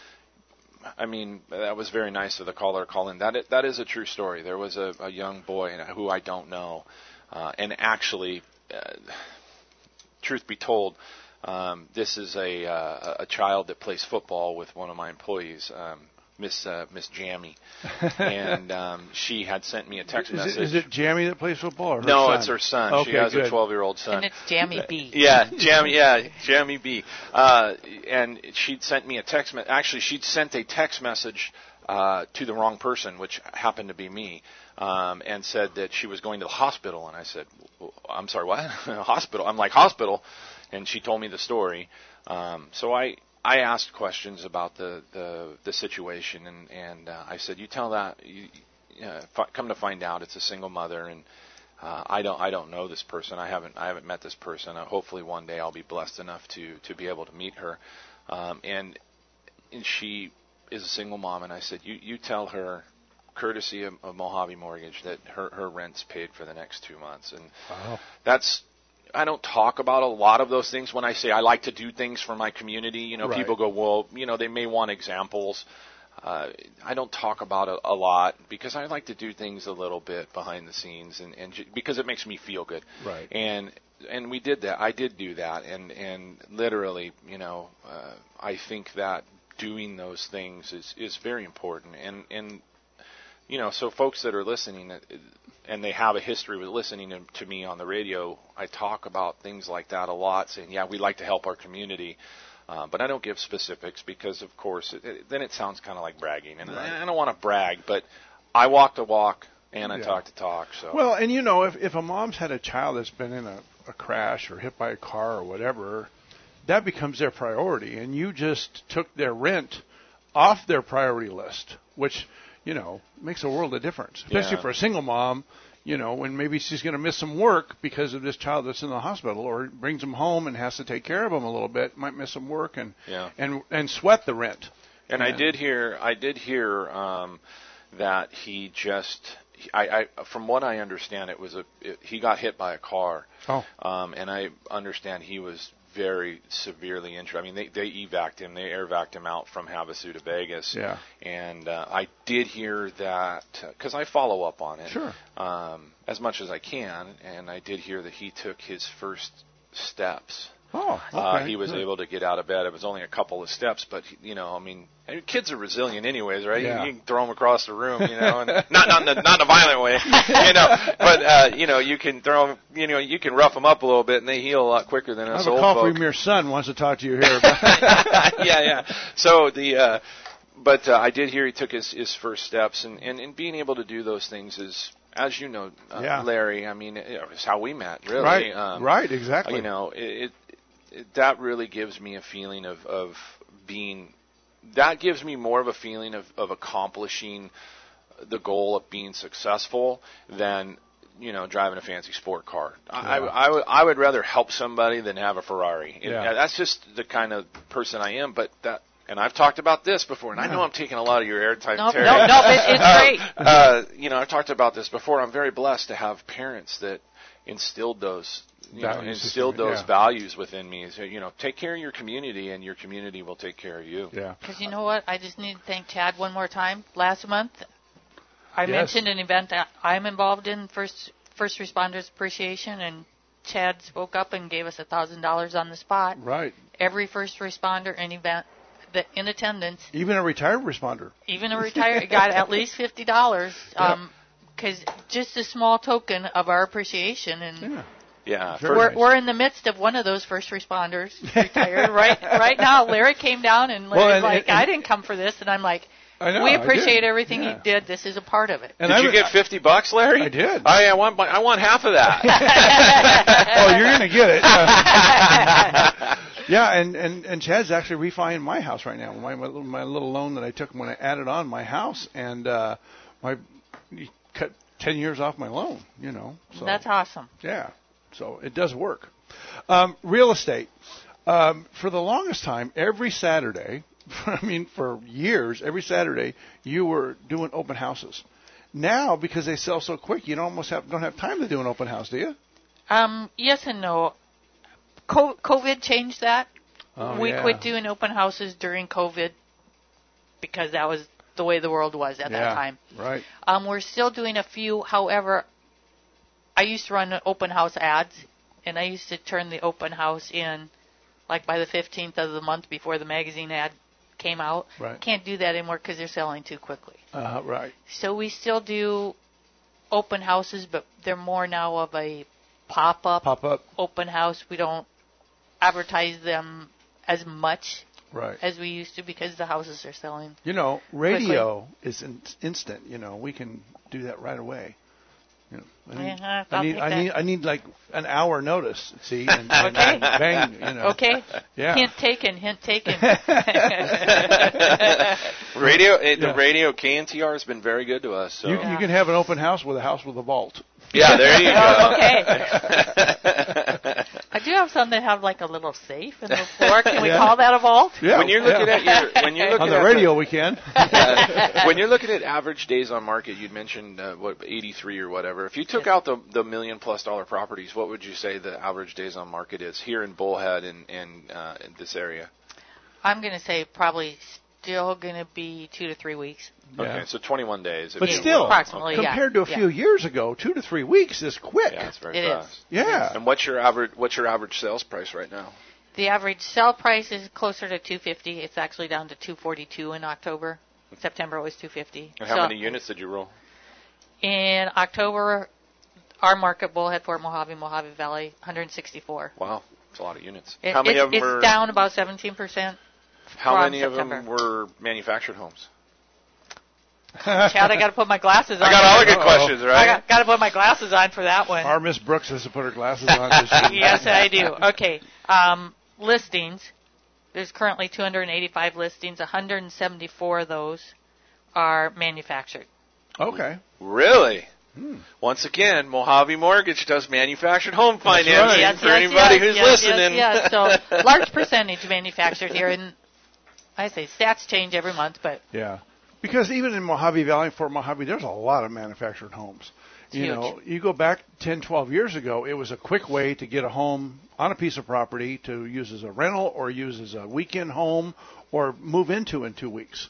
I mean, that was very nice of the caller calling. That is, that is a true story. There was a, a young boy who I don't know, uh, and actually, uh, truth be told, um, this is a uh, a child that plays football with one of my employees, um, Miss uh, Miss Jammy, and um, she had sent me a text is message. It, is it Jammy that plays football? Or her no, son? it's her son. Okay, she has good. a twelve-year-old son. And it's Jammy B. Yeah, Jammy. Yeah, Jammy B. Uh, and she'd sent me a text. Me- Actually, she'd sent a text message uh, to the wrong person, which happened to be me, um, and said that she was going to the hospital. And I said, "I'm sorry, what? Hospital?" I'm like, "Hospital," and she told me the story. Um, so I. I asked questions about the, the, the situation, and, and uh, I said, "You tell that. You, uh, f- come to find out, it's a single mother, and uh, I don't I don't know this person. I haven't I haven't met this person. Uh, hopefully, one day I'll be blessed enough to, to be able to meet her." Um, and and she is a single mom, and I said, "You you tell her, courtesy of, of Mojave Mortgage, that her her rent's paid for the next two months." And wow. that's. I don't talk about a lot of those things when I say I like to do things for my community. You know, Right. people go, well, you know, they may want examples. Uh, I don't talk about it a lot because I like to do things a little bit behind the scenes, and, and j- because it makes me feel good. Right. And and we did that. I did do that, and and literally, you know, uh, I think that doing those things is is very important. And and you know, so folks that are listening, and they have a history with listening to me on the radio, I talk about things like that a lot, saying, yeah, we like to help our community, uh, but I don't give specifics because, of course, it, it, then it sounds kind of like bragging, and Right. I, I don't want to brag, but I walk the walk and I Yeah. talk the talk. So Well, and you know, if if a mom's had a child that's been in a, a crash or hit by a car or whatever, that becomes their priority, and you just took their rent off their priority list, which, you know, makes a world of difference, especially Yeah. for a single mom, you know, when maybe she's going to miss some work because of this child that's in the hospital, or brings them home and has to take care of them a little bit, might miss some work and Yeah. and and sweat the rent. And I did hear, I did hear um, that he just, I, I, from what I understand, it was a, it, he got hit by a car. Oh. Um, and I understand he was very severely injured. I mean, they they evac'd him, they air vac'd him out from Havasu to Vegas. Yeah. And uh, I did hear that because I follow up on it. Sure. Um, as much as I can, and I did hear that he took his first steps. Oh, okay. Uh, he was Good. able to get out of bed. It was only a couple of steps, but you know, I mean, kids are resilient, anyways, right? Yeah. You, you can throw them across the room, you know, and not not in a, not in a violent way, you know, but uh, you know, you can throw them, you know, you can rough them up a little bit, and they heal a lot quicker than I us have a old call folk. from your son wants to talk to you here. About yeah, yeah. So the, uh, but uh, I did hear he took his his first steps, and, and and being able to do those things is, as you know, uh, Yeah. Larry. I mean, it's how we met, really. Right, Um, right, exactly. You know, it, it, it that really gives me a feeling of of being. That gives me more of a feeling of of accomplishing the goal of being successful than, you know, driving a fancy sport car. I, Yeah. I, I, would, I would rather help somebody than have a Ferrari. And Yeah. that's just the kind of person I am. But that, and I've talked about this before, and I know I'm taking a lot of your airtime, No, Terry. no, no, it- it's Uh, great. Uh, you know, I've talked about this before. I'm very blessed to have parents that instilled those. You know, Values, instilled those yeah. values within me. So, you know, take care of your community, and your community will take care of you. Yeah. Because you know what? I just need to thank Chad one more time. Last month, I Yes. mentioned an event that I'm involved in, First First Responders Appreciation, and Chad spoke up and gave us a thousand dollars on the spot. Right. Every first responder and event that in attendance, Even a retired responder. even a retired, got at least fifty dollars. Um, because just a small token of our appreciation, and Yeah. Yeah. Very we're nice. we're in the midst of one of those first responders retired right right now. Larry came down and Larry's Well, and- like, and- I didn't come for this, and I'm like, I know, we I appreciate did. everything Yeah. you did. This is a part of it. And did I you would- get fifty bucks, Larry? I did. I, I want my, I want half of that. Oh, you're gonna get it. Yeah, and, and, and Chad's actually refining my house right now. My, my little my little loan that I took when I added on my house, and uh, my he cut ten years off my loan. You know, so That's awesome. yeah, so it does work. Um, real estate. Um, for the longest time, every Saturday, I mean, for years, every Saturday, you were doing open houses. Now, because they sell so quick, you don't almost have don't have time to do an open house, do you? Um, yes and no. Co- COVID changed that. Oh, we yeah. quit doing open houses during COVID because that was the way the world was at Yeah, that time. right. Um, we're still doing a few. However, I used to run open house ads, and I used to turn the open house in like by the fifteenth of the month before the magazine ad came out. Right. Can't do that anymore because they're selling too quickly. Uh, right. So we still do open houses, but they're more now of a pop-up, Pop-up. open house. We don't advertise them as much Right. as we used to because the houses are selling. You know, radio is in, instant. You know, we can do that right away. You know, I need, Yeah, I I'll need, take I that. need, I need like an hour notice. See, and, and Okay. bang, you know. Okay. Yeah. Hint taken. Hint taken. radio, eh, the Yeah. radio K N T R has been very good to us. So. You, you can have an open house with a house with a vault. Yeah, there you go. Oh, okay. I do have some that have like a little safe in the floor. Can we Yeah. call that a vault? Yeah. When you're looking yeah. at your, when you're looking on the at radio, we can. uh, when you're looking at average days on market, you'd mentioned uh, what eighty-three or whatever. If you took out the the million plus dollar properties, what would you say the average days on market is here in Bullhead and and uh, in this area? I'm going to say probably still going to be two to three weeks. Yeah. Okay, so twenty-one days. if But you still, will. approximately, yeah. compared to a Yeah. few years ago, two to three weeks is quick. Yeah, it's very It is. fast. Yeah. And what's your average what's your average sales price right now? The average sell price is closer to two fifty. It's actually down to two forty-two in October. In September it was two fifty. And how So many units did you roll? in October, our market, Bullhead, Fort Mojave, Mojave Valley, one hundred sixty-four. Wow, it's a lot of units. It, how many it's, of them it's were down about seventeen percent. How from many of September. them were manufactured homes? Chad, I got to put my glasses on. I got all the good Uh-oh. questions, I right? got, got to put my glasses on for that one. Our Miss Brooks has to put her glasses on. so she- Yes, I do. Okay. Um, listings, there's currently two hundred eighty-five listings. one hundred seventy-four of those are manufactured. Okay. Really? Hmm. Once again, Mojave Mortgage does manufactured home financing right. Yes, for yes, anybody yes, who's yes, listening. Yes, yes. So large percentage manufactured here, and I say stats change every month, but Yeah. Because even in Mojave Valley, Fort Mojave, there's a lot of manufactured homes. It's you huge. know, you go back ten, twelve years ago, it was a quick way to get a home on a piece of property to use as a rental or use as a weekend home or move into in two weeks.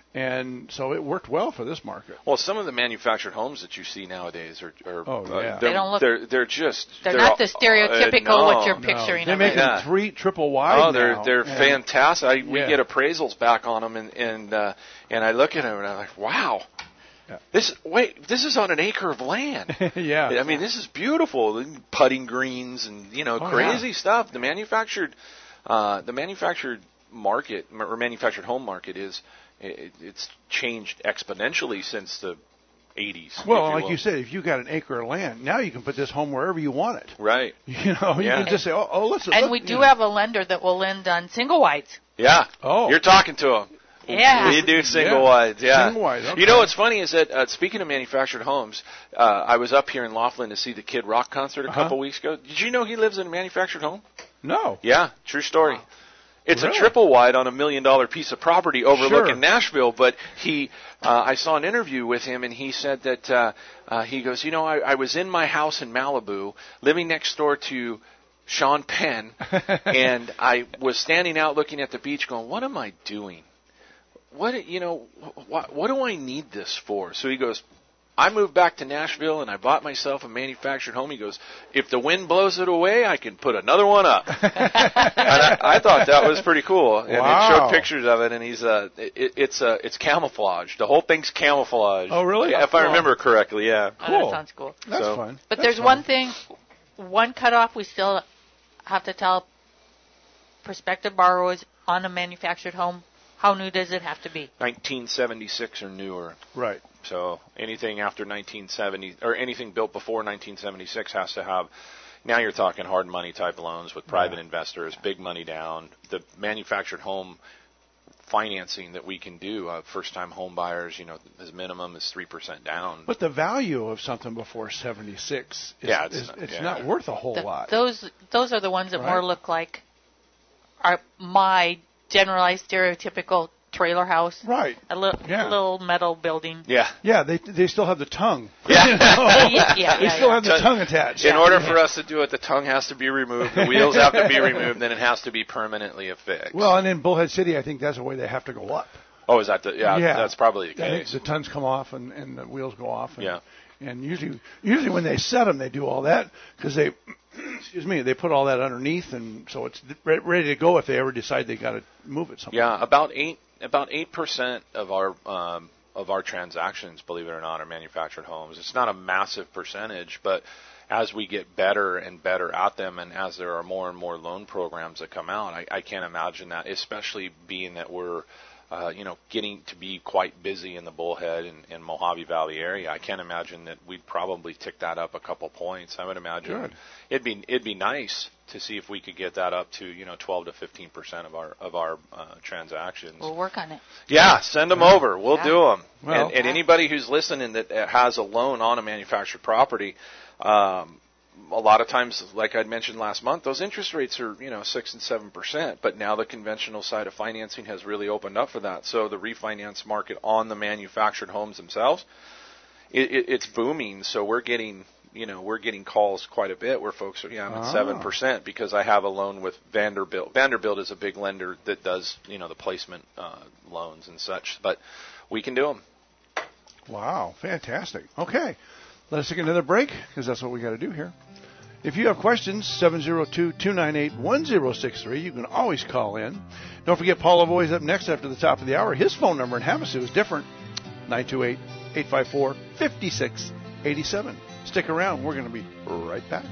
And so it worked well for this market. Well, some of the manufactured homes that you see nowadays are, are Oh, uh, yeah. they're, They don't look- they're they're just They're not the stereotypical uh, no, what you're No, picturing. they of make it. them Yeah. three, triple wide Oh, they're now. they're And- fantastic. I, we Yeah. get appraisals back on them, and and uh, and I look at them and I'm like, wow, Yeah. this wait, this is on an acre of land. yeah. I mean, this is beautiful. Putting greens and you know Oh, crazy yeah. stuff. The manufactured, uh, the manufactured market or manufactured home market is it, it's changed exponentially since the eighties. Well, if you like will. you said, if you got an acre of land, now you can put this home wherever you want it. Right. You know, you Yeah. can just say, oh, oh let's. And let's, we you do know. have a lender that will lend on single wides. Yeah. Oh. You're talking to them. Yeah. We do single Yeah. wides, yeah. Single wide, okay. You know what's funny is that, uh, speaking of manufactured homes, uh, I was up here in Laughlin to see the Kid Rock concert a Uh-huh. couple weeks ago. Did you know he lives in a manufactured home? No. Yeah, true story. It's Really? a triple wide on a million dollar piece of property overlooking Sure. Nashville, but he, uh, I saw an interview with him and he said that, uh, uh, he goes, you know, I, I was in my house in Malibu, living next door to Sean Penn, and I was standing out looking at the beach going, what am I doing? What, you know, what, what do I need this for? So he goes, I moved back to Nashville and I bought myself a manufactured home. He goes, if the wind blows it away, I can put another one up. and I, I thought that was pretty cool. And Wow. it showed pictures of it, and he's uh, it, it's uh, it's camouflage. The whole thing's camouflage. Oh, really? Yeah, if I Cool. remember correctly, yeah. Oh, Cool. that sounds cool. That's So- fun. But That's there's fun. one thing, one cutoff we still have to tell prospective borrowers on a manufactured home. How new does it have to be? nineteen seventy-six or newer. Right. So anything after nineteen seventy or anything built before nineteen seventy-six has to have. Now you're talking hard money type loans with private Yeah. investors, big money down. The manufactured home financing that we can do, uh, first-time home buyers, you know, as minimum is three percent down. But the value of something before seventy-six is, Yeah, it's is, not- it's yeah. not worth a whole The- lot. Those those are the ones that Right. more look like are my generalized stereotypical trailer house. Right. A little Yeah. little metal building. Yeah. Yeah, they they still have the tongue. Yeah. You know? Yeah, yeah, they yeah, still yeah. have the tongue attached. In order for us to do it, the tongue has to be removed, the wheels have to be removed, then it has to be permanently affixed. Well, and in Bullhead City, I think that's the way they have to go up. oh, is that the, yeah, Yeah. that's probably the I think case. the tongues come off and, and the wheels go off. And, Yeah. And usually, usually when they set them, they do all that because they, excuse me, they put all that underneath, and so it's re- ready to go if they ever decide they got to move it somewhere. Yeah, about eight about eight percent of our um, of our transactions, believe it or not, are manufactured homes. It's not a massive percentage, but as we get better and better at them, and as there are more and more loan programs that come out, I, I can't imagine that, especially being that we're uh, you know, getting to be quite busy in the Bullhead and, and Mojave Valley area. I can't imagine that we'd probably tick that up a couple points. I would imagine Good. it'd be it'd be nice to see if we could get that up to, you know, twelve to fifteen percent of our of our uh, transactions. We'll work on it. Yeah, send them over. We'll Yeah. do them. Well- and, and anybody who's listening that uh, has a loan on a manufactured property, um, a lot of times, like I mentioned last month, those interest rates are, you know, six and seven percent. But now the conventional side of financing has really opened up for that. So the refinance market on the manufactured homes themselves, it, it, it's booming. So we're getting, you know, we're getting calls quite a bit where folks are, yeah, I'm at seven Ah. percent because I have a loan with Vanderbilt. Vanderbilt is a big lender that does, you know, the placement uh, loans and such. But we can do them. Wow, fantastic. Okay, let's take another break because that's what we got to do here. If you have questions, seven zero two, two nine eight, one zero six three. You can always call in. Don't forget Paul Lavoie's up next after the top of the hour. His phone number in Havasu is different, nine two eight, eight five four, five six eight seven. Stick around. We're going to be right back.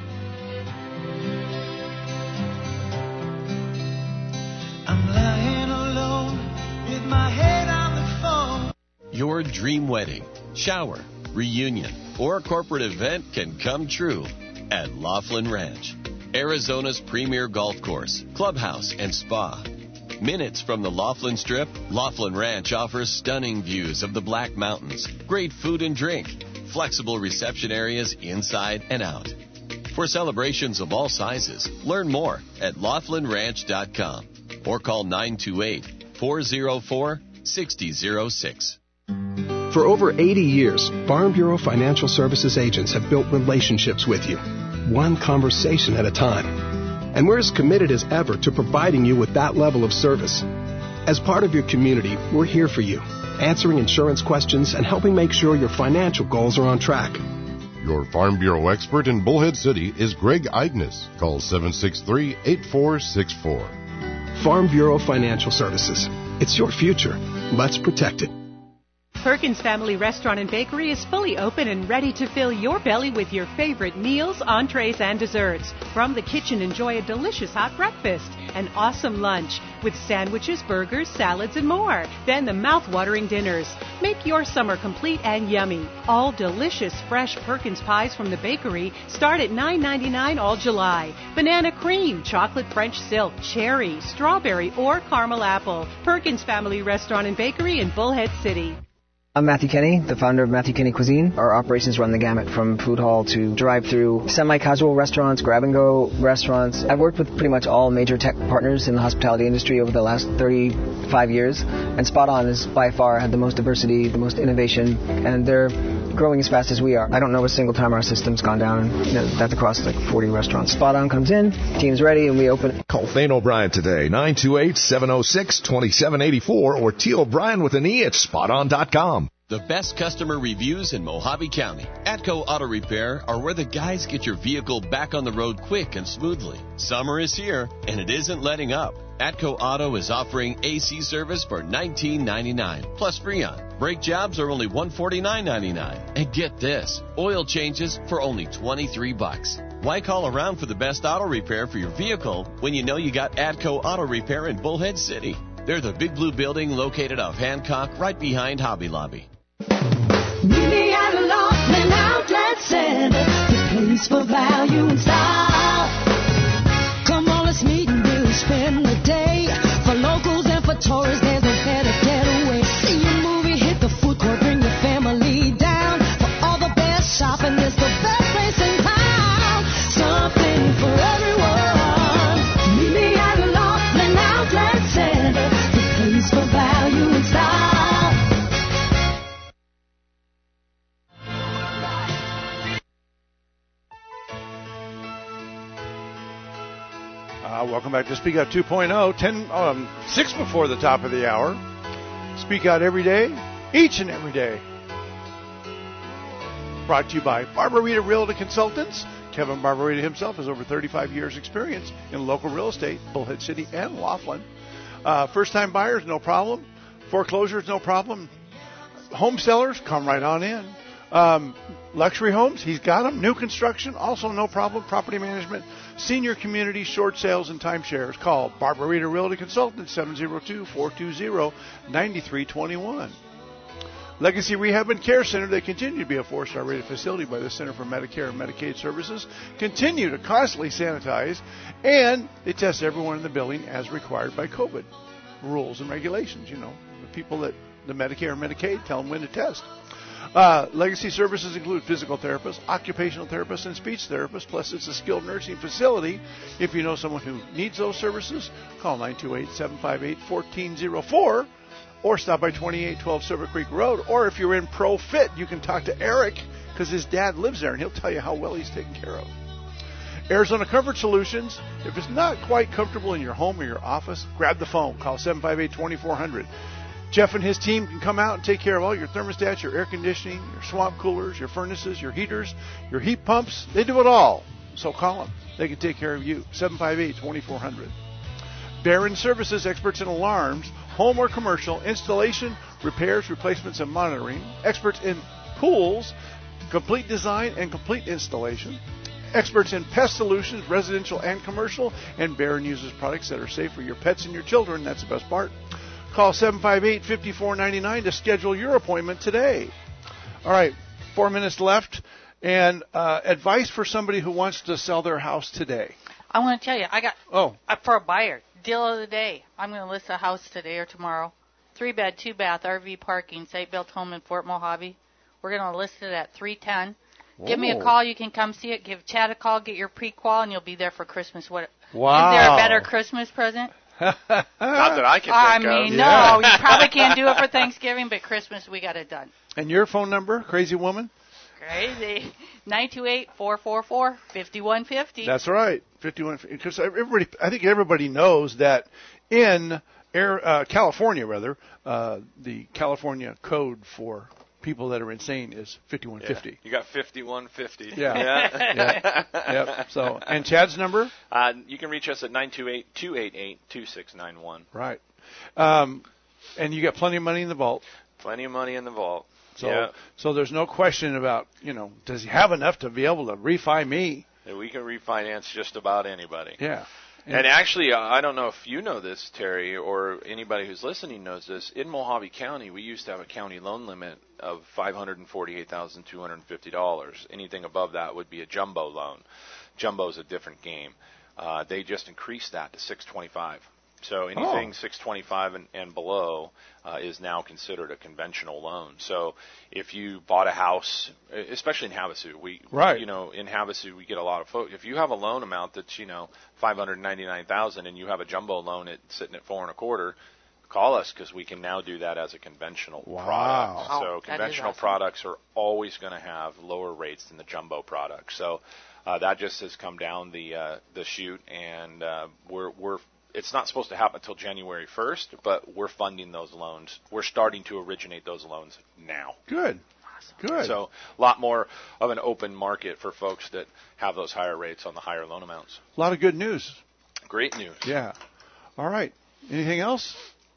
I'm lying alone with my head on the phone. Your dream wedding, shower, reunion, or corporate event can come true at Laughlin Ranch. Arizona's premier golf course, clubhouse, and spa. Minutes from the Laughlin Strip, Laughlin Ranch offers stunning views of the Black Mountains, great food and drink, flexible reception areas inside and out. For celebrations of all sizes, learn more at laughlin ranch dot com or call nine two eight, four oh four, six oh oh six. For over eighty years, Farm Bureau Financial Services agents have built relationships with you, one conversation at a time. And we're as committed as ever to providing you with that level of service. As part of your community, we're here for you, answering insurance questions and helping make sure your financial goals are on track. Your Farm Bureau expert in Bullhead City is Greg Ignis. Call seven six three, eight four six four. Farm Bureau Financial Services. It's your future. Let's protect it. Perkins Family Restaurant and Bakery is fully open and ready to fill your belly with your favorite meals, entrees, and desserts. From the kitchen, enjoy a delicious hot breakfast, an awesome lunch with sandwiches, burgers, salads, and more. Then the mouth-watering dinners. Make your summer complete and yummy. All delicious, fresh Perkins pies from the bakery start at nine ninety-nine all July. Banana cream, chocolate French silk, cherry, strawberry, or caramel apple. Perkins Family Restaurant and Bakery in Bullhead City. I'm Matthew Kenny, the founder of Matthew Kenny Cuisine. Our operations run the gamut from food hall to drive-through, semi-casual restaurants, grab-and-go restaurants. I've worked with pretty much all major tech partners in the hospitality industry over the last thirty-five years, and Spot On has by far had the most diversity, the most innovation, and they're growing as fast as we are. I don't know a single time our system's gone down. You know, that's across like forty restaurants. Spot On comes in, team's ready, and we open. Call Thane O'Brien today, nine two eight, seven oh six, two seven eight four, or T. O'Brien with an E at spot on dot com. The best customer reviews in Mojave County. Atco Auto Repair are where the guys get your vehicle back on the road quick and smoothly. Summer is here, and it isn't letting up. Atco Auto is offering A C service for nineteen ninety-nine dollars plus Freon. Brake jobs are only one hundred forty-nine ninety-nine. And get this, oil changes for only twenty-three bucks. Why call around for the best auto repair for your vehicle when you know you got Atco Auto Repair in Bullhead City? They're the big blue building located off Hancock right behind Hobby Lobby. Meet me at a Laughlin Outlet Center, the place for value and style. Come on, let's meet and we'll spend the day. For locals and for tourists, there's no better getaway. See a movie, hit the food court, bring your family down. For all the best shopping, it's the best place in town. Something for everyone. Meet me at a Laughlin Outlet Center, the place for value and style. Uh, welcome back to Speak Out two point oh, ten, um, six before the top of the hour. Speak Out every day, each and every day. Brought to you by Barbarita Realty Consultants. Kevin Barbarita himself has over thirty-five years experience in local real estate, Bullhead City and Laughlin. Uh, first-time buyers, no problem. Foreclosures, no problem. Home sellers, come right on in. Um, luxury homes, he's got them. New construction, also no problem. Property management, senior community, short sales, and timeshares. Call Barbarita Realty Consultants, seven oh two, four two zero, nine three two one. Legacy Rehab and Care Center, they continue to be a four-star rated facility by the Center for Medicare and Medicaid Services, continue to constantly sanitize, and they test everyone in the building as required by COVID rules and regulations. You know, the people that the Medicare and Medicaid tell them when to test. Uh, legacy services include physical therapists, occupational therapists, and speech therapists, plus it's a skilled nursing facility. If you know someone who needs those services, call nine two eight, seven five eight, one four zero four or stop by twenty-eight twelve Silver Creek Road. Or if you're in ProFit, you can talk to Eric because his dad lives there, and he'll tell you how well he's taken care of. Arizona Comfort Solutions, if it's not quite comfortable in your home or your office, grab the phone. Call seven five eight, two four zero zero. Jeff and his team can come out and take care of all your thermostats, your air conditioning, your swamp coolers, your furnaces, your heaters, your heat pumps. They do it all. So call them. They can take care of you. seven five eight, two four zero zero. Barron Services, experts in alarms, home or commercial, installation, repairs, replacements, and monitoring. Experts in pools, complete design and complete installation. Experts in pest solutions, residential and commercial. And Barron uses products that are safe for your pets and your children. That's the best part. Call seven five eight, five four nine nine to schedule your appointment today. All right, four minutes left. And uh, advice for somebody who wants to sell their house today. I want to tell you, I got oh uh, for a buyer deal of the day. I'm going to list a house today or tomorrow. Three bed, two bath, R V parking, site built home in Fort Mojave. We're going to list it at three ten. Give me a call. You can come see it. Give Chad a call. Get your pre-qual, and you'll be there for Christmas. What? Wow. Is there a better Christmas present? Not that I can I think mean, of. no. Yeah. You probably can't do it for Thanksgiving, but Christmas we got it done. And your phone number, crazy woman? Crazy. nine two eight, four four four, five one five zero. That's right. fifty-one. Because everybody, I think everybody knows that in Air, uh, California, rather, uh, the California code for people that are insane is fifty-one fifty. Yeah. You got fifty-one fifty. Yeah. Yeah. yeah. Yep. So, and Chad's number? Uh, you can reach us at nine two eight, two eight eight, two six nine one. Right. Um, and you got plenty of money in the vault. Plenty of money in the vault. So, yeah. so there's no question about, you know, does he have enough to be able to refi me? Yeah, we can refinance just about anybody. Yeah. And actually, uh, I don't know if you know this, Terry, or anybody who's listening knows this. In Mojave County, we used to have a county loan limit of five hundred forty-eight thousand two hundred fifty dollars. Anything above that would be a jumbo loan. Jumbo's a different game. Uh, they just increased that to six twenty-five. So anything oh. six twenty-five and, and below uh, is now considered a conventional loan. So if you bought a house, especially in Havasu, we, right. you know, in Havasu we get a lot of folks. If you have a loan amount that's, you know, five hundred ninety-nine thousand and you have a jumbo loan at sitting at four and a quarter, call us because we can now do that as a conventional wow. product. Oh, so conventional awesome. products are always going to have lower rates than the jumbo product. So uh, that just has come down the uh, the chute, and uh, we're we're. It's not supposed to happen until January first, but we're funding those loans. We're starting to originate those loans now. Good. Good. So a lot more of an open market for folks that have those higher rates on the higher loan amounts. A lot of good news. Great news. Yeah. All right. Anything else?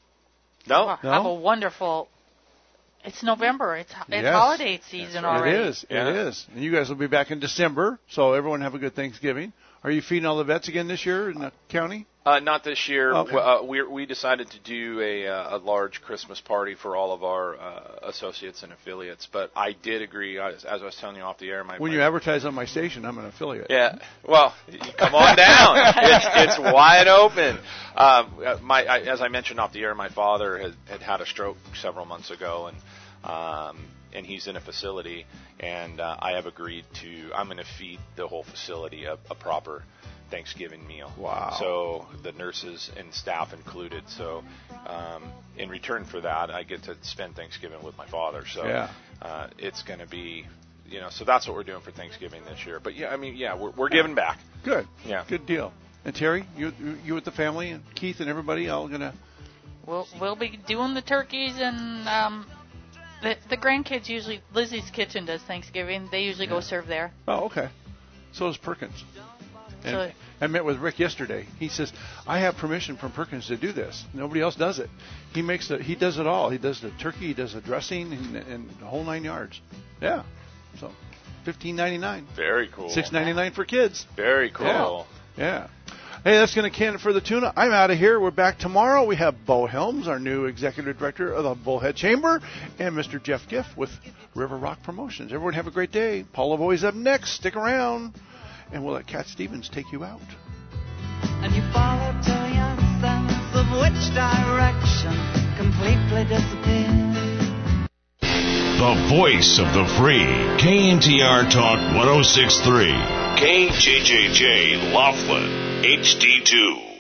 No. Well, no? Have a wonderful... It's November. It's, it's yes. holiday season right. already. It is. Yeah. It is. And you guys will be back in December, so everyone have a good Thanksgiving. Are you feeding all the vets again this year in the county? Uh, not this year. Okay. Uh, we we decided to do a uh, a large Christmas party for all of our uh, associates and affiliates. But I did agree, as, as I was telling you off the air, my when my, you advertise on my station, I'm an affiliate. Yeah. Well, come on down. It's it's wide open. Um, my I, as I mentioned off the air, my father had had, had a stroke several months ago, and um, and he's in a facility, and uh, I have agreed to. I'm going to feed the whole facility a, a proper Thanksgiving meal. Wow. So the nurses and staff included. So um, in return for that, I get to spend Thanksgiving with my father. So yeah. uh, it's going to be, you know, so that's what we're doing for Thanksgiving this year. But yeah, I mean, yeah, we're we're giving back. Good. Yeah. Good deal. And Terry, you you with the family and Keith and everybody all gonna. We'll we'll be doing the turkeys and um, the the grandkids usually. Lizzie's Kitchen does Thanksgiving. They usually Yeah. go serve there. Oh, okay. So does Perkins. And So- I met with Rick yesterday. He says, I have permission from Perkins to do this. Nobody else does it. He makes the, he does it all. He does the turkey, he does the dressing, and, and the whole nine yards. Yeah. So, fifteen ninety-nine. Very cool. six ninety-nine for kids. Very cool. Yeah. yeah. Hey, that's going to can it for the tuna. I'm out of here. We're back tomorrow. We have Bo Helms, our new executive director of the Bullhead Chamber, and Mister Jeff Giff with River Rock Promotions. Everyone have a great day. Paul Lavoie's up next. Stick around. And we'll let Cat Stevens take you out. And you follow to your sense of which direction completely disappears. The voice of the free. K N T R Talk one oh six point three. K J J J Laughlin. H D two.